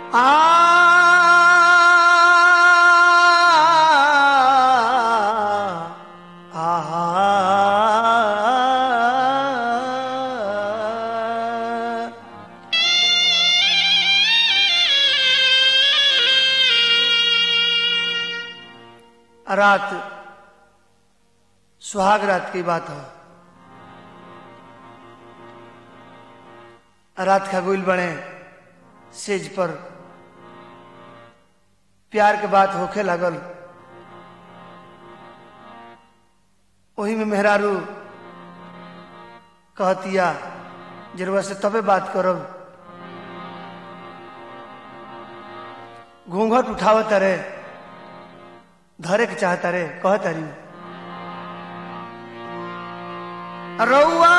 आ रात सुहाग रात की बात है। रात का गुल बने सेज पर प्यार के बात होखे लागल। वही में मेहरारू कहतिया जरूर से तबे बात करब। घूंघट उठावत रे धरे के चाहता रे कहता री रउआ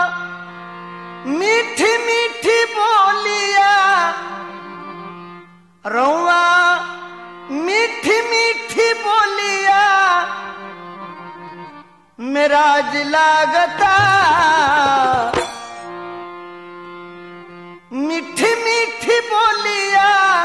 मीठी मीठी बोलिया रउआ मीठी मीठी बोलिया मेरा लागता मीठी मीठी बोलिया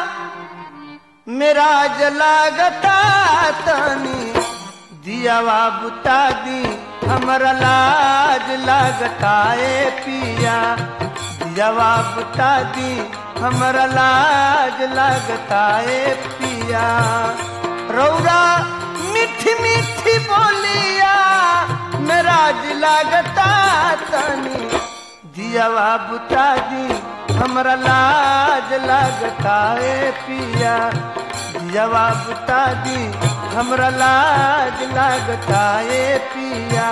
मेरा लागता तनी दियावा बुता दी हमरा लाज लागता ए पिया दियावा बुता दी हमरा लाज लागता ए पिया रौरा मीठी मीठी बोलिया मेरा लागता तनी दियावा बुता दी हमरा लाज लागता ए पिया दियावा बुता दी हमरा लाज लागता ए पिया।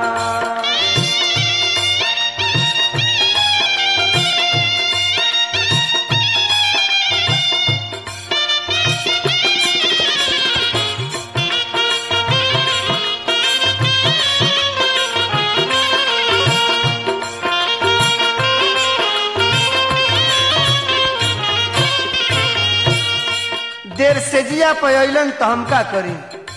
देर से जिया पयलन तो हम का करी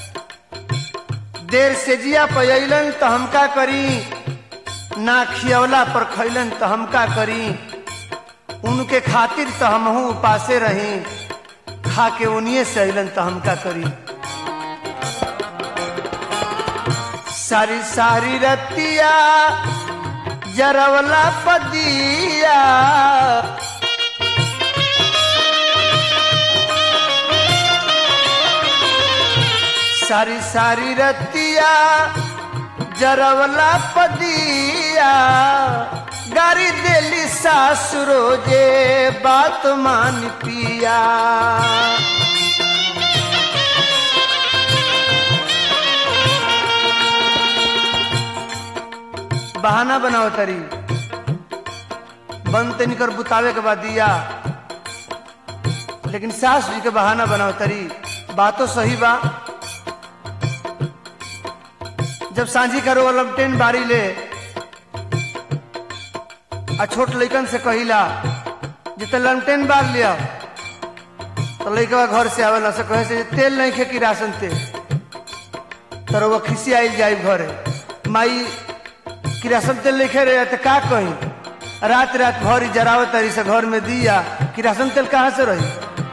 देर से जिया पयलन तो हम का करी ना खियवला पर खैलन तो हम का करी उनके खातिर तो हमहू उपासे रही खा के उन्हीं से अलन तो हम का करी सारी सारी रतिया जरवला पदिया सारी सारी रतिया जरवला पदिया गारी देली सासुरो जे बात मान पिया बहाना बनाओ तरी बंद तनिकर बुतावे के बाद दिया लेकिन सास जी के बहाना बनाओ तरी बातों सही बा। जब सांझी करो लमटेन बारी ले आ छोट लइकन से कहिला जिते लमटेन बार लिया तो लइकवा घर से आवेला से कहे से तेल नहीं खे कि राशन तेल तो वो खिसी आइल जाए घरे माई कि राशन तेल लिखे रहे तो का कही रात रात भरी जरावत तरी से घर में दिया कि राशन तेल कहाँ से रही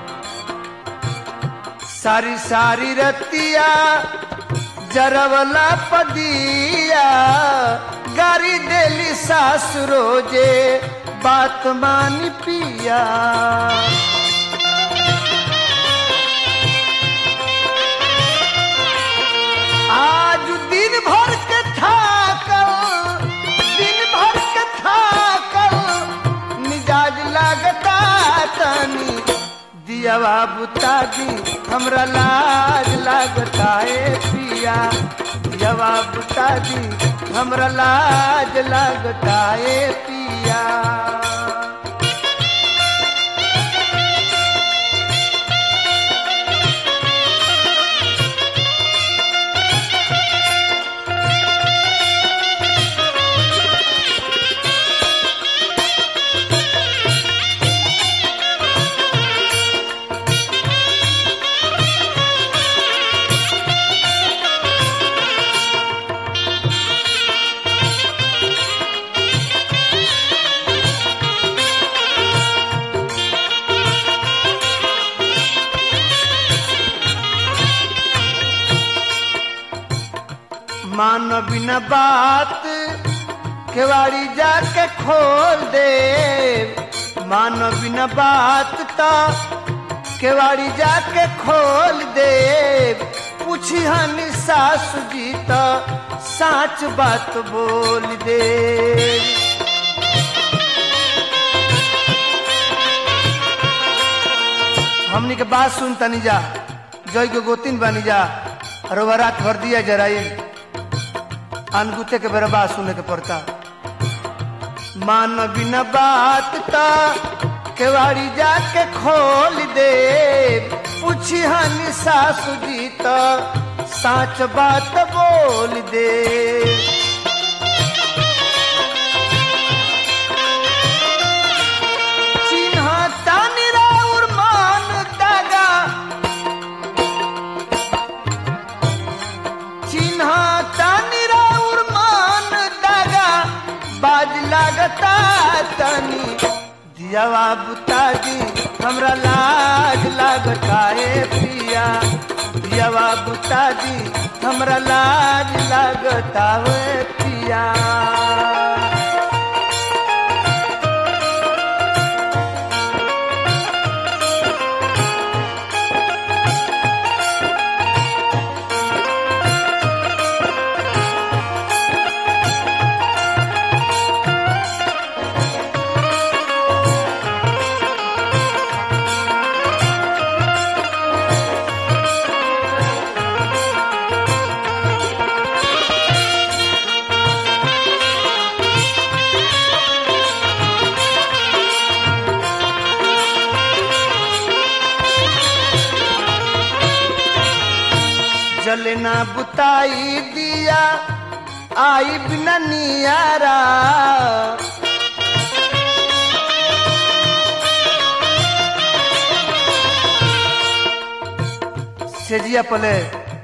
सारी सारी रतिया जरवला पदिया गारी देली सासुरो जे बात मानी पिया आज दिन भर के थाकल मिजाज लागता तनी दियावा बुता दी हमरा लाज लागता ए पिया दियावा बुता दी हमरा लाज लागता ए पिया। मान बिना बात केवाड़ी जाके खोल दे, मान बिना बात ता केवाड़ी जाके खोल दे, पूछी हनी सासु जी ता साच बात बोल दे। हमनी के बात सुन तनी जा, जय के गोतिन बनी जा, और रात भर दिया जराई अनगुते के बेरा बात सुने के पड़ता। मान बिना बात ता केवाड़ी जाके खोल दे, पूछी हनी सासु जी ता साच बात बोल दे। चिन्हा तानी राउर मान दागा, चिन्हा तानी राउर मान दागा, बाज लागता तनी दियावा बुता दी, हमरा लाज लागता है पिया, दियावा बुता दी, हमरा लाज लागता है पिया। जलना बुताई दिया आई बिना नियारा, सेजिया पले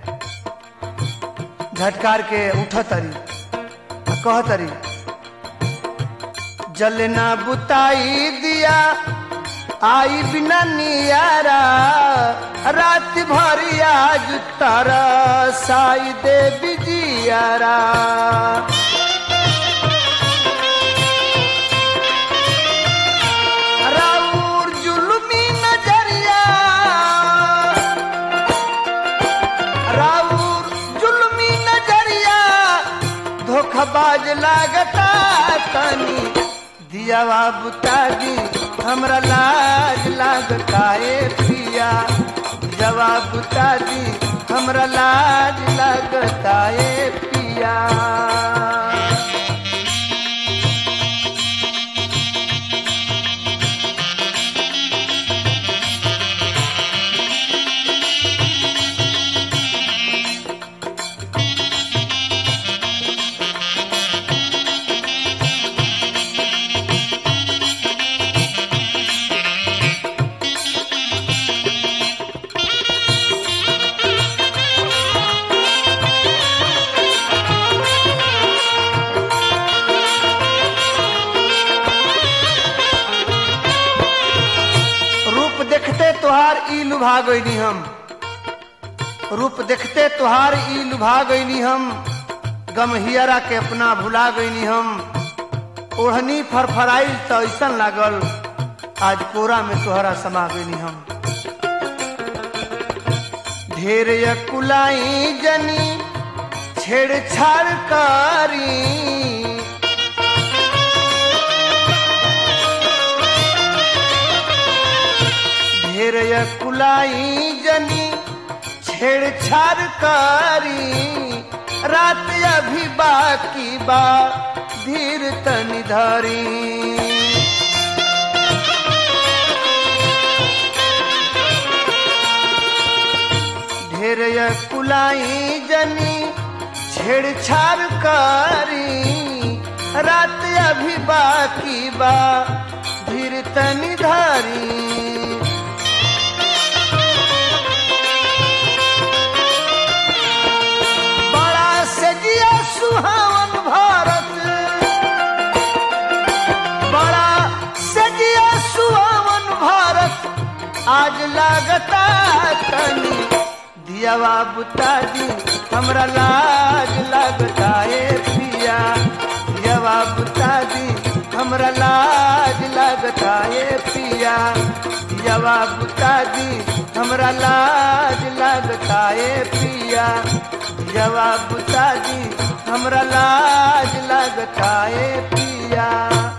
झटकार के उठ तरी कह तरी, जलना बुताई दिया आई बिना नियारा, रात भरी आज तारा साई दे बिजियारा। राउर जुल्मी नजरिया, राउर जुल्मी नजरिया, धोखाबाज लागता तनी दियावा बुता दी, हमरा लाज लागता है पिया, जवाब बुता दी, हमरा लाज लागता है पिया। तुहार ई लुभा गईनी हम, रूप देखते तुहार ई लुभा गईनी हम, गम हियरा के अपना भुला गईनी हम, ओढ़नी फरफराइल तो ऐसा लागल आज कोरा में तुहरा समा गईनी हम। ढेर यकुलाई जनी छेड़छाड़ करी, ढेर यकुलाई जनी छेड़छाड़ करी, रात अभी बाकी बा धीर तनी धरी। ढेर यकुलाई जनी छेड़छाड़ करी, रात अभी बाकी बा धीर तनी धरी। सुहावन भारत बड़ा सजिया सुहावन भारत, आज लागता तनी दियावा बुता दी हमरा लाज लगता है पिया दियावा बुता दी हमरा लाज लगता है पिया दियावा बुता दी हमरा लाज लगता है पिया दियावा बुता दी हमरा लाज लगता है पिया।